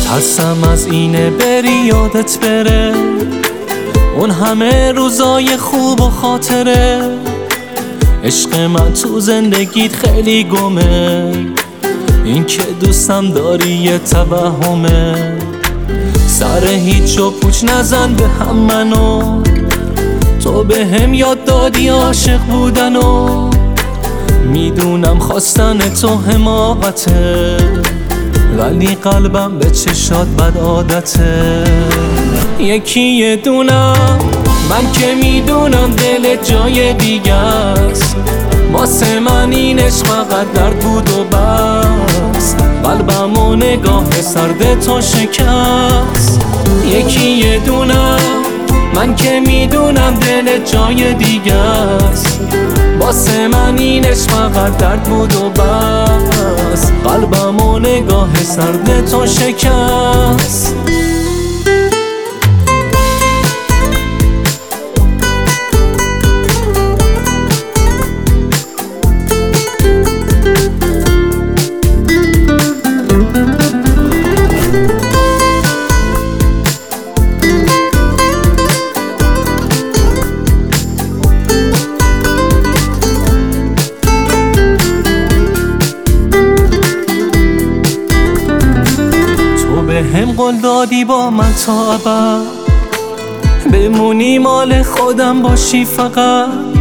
ترسم از اینه بری یادت بره اون همه روزای خوب و خاطره. عشق من تو زندگیت خیلی گمه، این که دوستم داری یه توهمه. سر هیچ و پوچ نزن به هم منو، تو به هم یاد دادی عاشق بودنو. میدونم خواستن تو حماقته، ولی قلبم به چشات بد عادته. یکی یه دونم من که میدونم دل جای دیگه است، واسه من این عشق فقط درد بود و بس. قلبم و نگاه سرد تو شکست. یکی یه دونم من که میدونم دل جای دیگه است، واسه من این عشق فقط درد بود و بس. قلبم و نگاه سرد تو شکست. هم قول دادی با من تا ابد بمونی، مال خودم باشی فقط.